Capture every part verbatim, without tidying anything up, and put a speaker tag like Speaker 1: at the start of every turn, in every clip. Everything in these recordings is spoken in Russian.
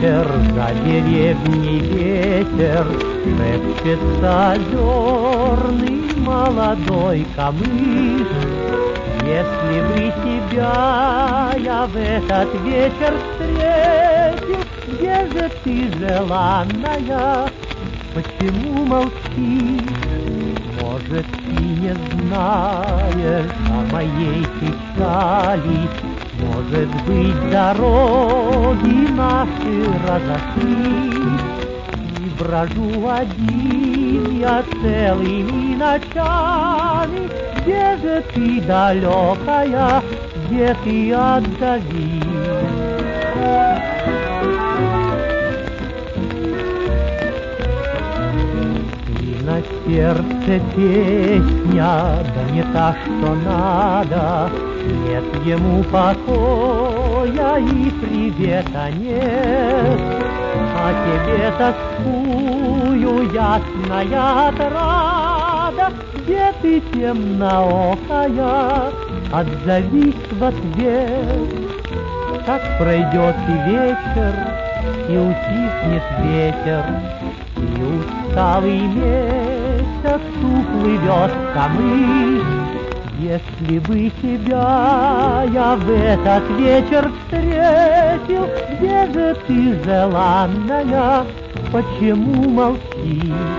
Speaker 1: вечер, за деревней ветер, шепчется озерный молодой камыш. Если бы тебя я в этот вечер встретил, где же ты, желанная, почему молчишь? Может, ты не знаешь о моей печали, может быть, дороги наши разошлись, и брожу один я целыми ночами. Где же ты, далекая, где ты, отзовись? На сердце песня, да не та, что надо, нет ему покоя и привета нет. А тебе тоскую, ясная отрада, где ты, темноокая, отзовись в ответ. Как пройдет и вечер, и утихнет ветер, и усталый месяц уплывет в камыш. Если бы тебя я в этот вечер встретил, где же ты, желанная, почему молчишь?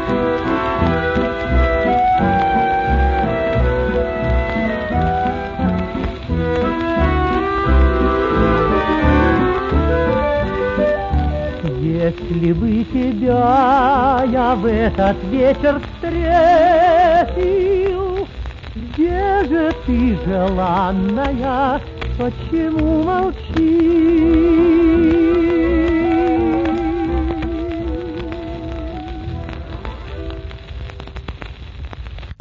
Speaker 1: Если бы тебя я в этот вечер встретил, где же ты, желанная, почему молчишь?